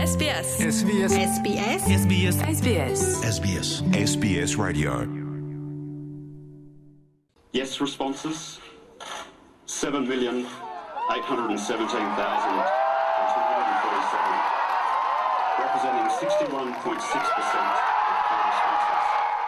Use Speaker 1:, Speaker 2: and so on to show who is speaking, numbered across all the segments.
Speaker 1: SBS.
Speaker 2: SBS.
Speaker 1: SBS.
Speaker 3: SBS.
Speaker 1: SBS.
Speaker 2: SBS. SBS Radio.
Speaker 4: Yes responses, 7,817,247, representing 61.6% of all responses.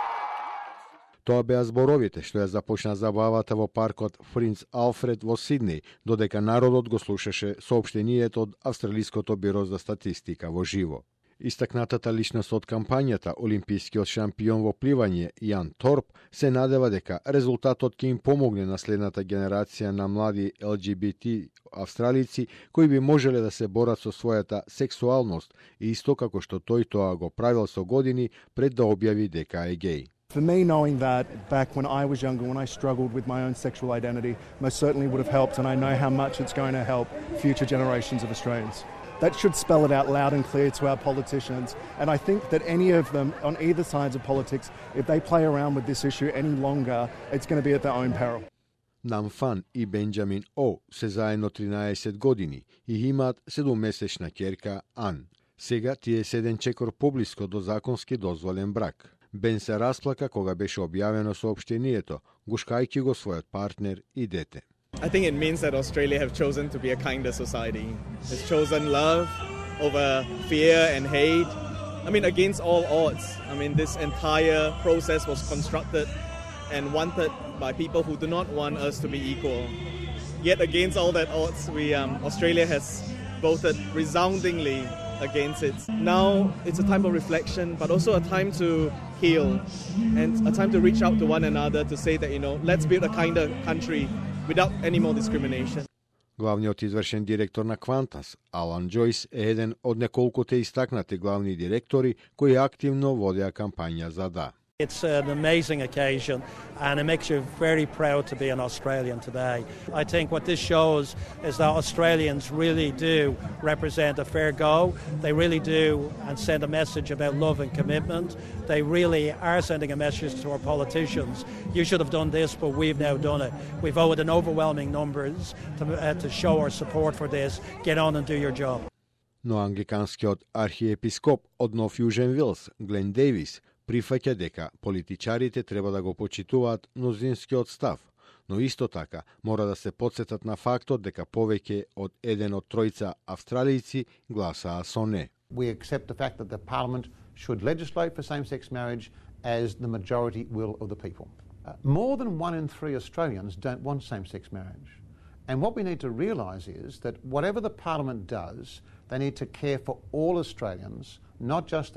Speaker 5: Тоа беа зборовите што ја започна забавата во паркот Принц Алфред во Сиднеј, додека народот го слушаше соопштението од Австралиското биро за статистика во живо. Истакнатата личност од кампањата, олимпискиот шампион во пливање Јан Торп, се надева дека резултатот ќе им помогне на следната генерација на млади ЛГБТ австралици кои би можеле да се борат со својата сексуалност, исто како што тој тоа го правил со години пред да објави дека е геј.
Speaker 6: For me, knowing that back when I was younger, when I struggled with my own sexual identity, most certainly would have helped, and I know how much it's going to help future generations of Australians. That should spell it out loud and clear to our politicians, and I think that any of them, on either sides of politics, if they play around with this issue any longer, it's going to be at their own peril.
Speaker 5: Намфан и Бенџамин О се заедно 13 години и имаат 7-месечна ќерка Ан. Сега тие се еден чекор поблиско до законски дозволен брак. Бен се расплака кога беше објавено соопштението, гушкајќи го својот партнер и дете.
Speaker 7: I think it means that Australia have chosen to be a kinder society. It's chosen love over fear and hate. I mean, against all odds. I mean, this entire process was constructed and wanted by people who do not want us to be equal. Yet against all that odds, Australia has voted resoundingly against it. Now it's a time of reflection, but also a time to heal and a time to reach out to one another to say that, let's build a kinder country without any more discrimination.
Speaker 5: Главниот извршен директор на Qantas, Алан Джойс, е еден од неколкуте истакнати главни директори кои активно водеа кампања за да.
Speaker 8: It's an amazing occasion and it makes you very proud to be an Australian today. I think what this shows is that Australians really do represent a fair go. They really do and send a message about love and commitment. They really are sending a message to our politicians. You should have done this, but we've now done it. We voted in overwhelming numbers to show our support for this. Get on and do your job.
Speaker 5: Но англиканскиот архиепископ од Нов Јужен Вилс, Глен Дејвис, прифаќа дека политичарите треба да го почитуваат мнозинскиот став, но исто така мора да се потсетат на фактот дека повеќе од еден од тројца австралијци гласаа со не.
Speaker 9: We accept the fact that the Parliament should legislate for same-sex marriage as the majority will of the people. More than 1 in 3 Australians don't want same-sex marriage. And what we need to realise is that whatever the Parliament does, they need to care for all Australians, not just the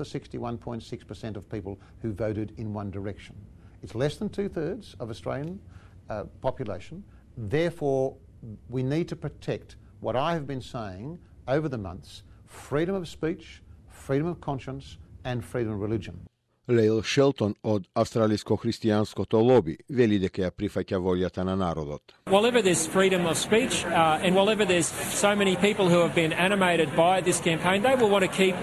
Speaker 9: 61.6% of people who voted in one direction. It's less than 2/3 of Australian population. Therefore, we need to protect what I have been saying over the months: freedom of speech, freedom of conscience and freedom of religion.
Speaker 5: Лейл Шелтон од Австралиско-христијанското лоби вели дека ја прифаќа волјата на народот.
Speaker 10: While there's freedom of speech and while there's so many people who have been animated by this campaign, they will want to keep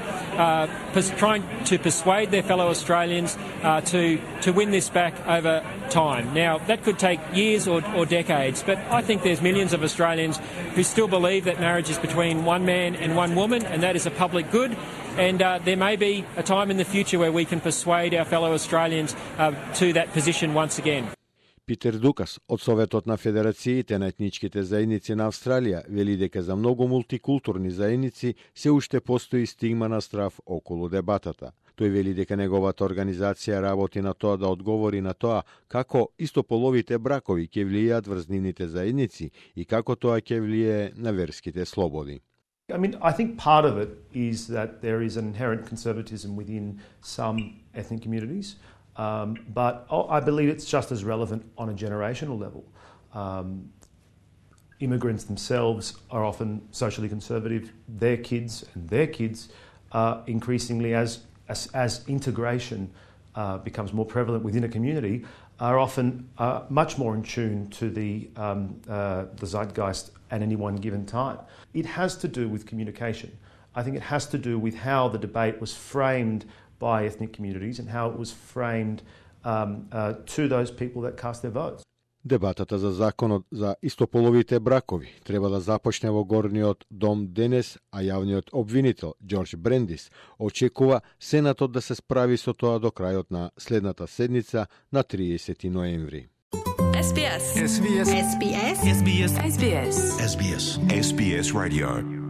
Speaker 10: trying to persuade their fellow Australians to win this back over time. Now, that could take years or decades, but I think there's millions of Australians who still believe that marriage is between one man and one woman, and that is a public good. And there may be a time in the future where we can persuade our fellow Australians to that position once again.
Speaker 5: Питер Дукас од Советот на Федерациите на етничките заедници на Австралија вели дека за многу мултикултурни заедници се уште постои стигма на страв околу дебатата. Тој вели дека неговата организација работи на тоа да одговори на тоа како истополовите бракови ќе влијаат врз нивните заедници и како тоа ќе влијае на верските слободи.
Speaker 11: I mean, I think part of it is that there is an inherent conservatism within some ethnic communities, but I believe it's just as relevant on a generational level. Immigrants themselves are often socially conservative. Their kids are increasingly, as integration becomes more prevalent within a community, are often much more in tune to the zeitgeist at any one given time. It has to do with communication. I think it has to do with how the debate was framed by ethnic communities and how it was framed to those people that cast their votes.
Speaker 5: Дебатата за законот за истополовите бракови треба да започне во горниот дом денес, а јавниот обвинител Џорџ Брендис очекува Сенатот да се справи со тоа до крајот на следната седница на 30 ноември.
Speaker 1: SBS.
Speaker 2: SBS.
Speaker 1: SBS. SBS.
Speaker 2: SBS. SBS Radio.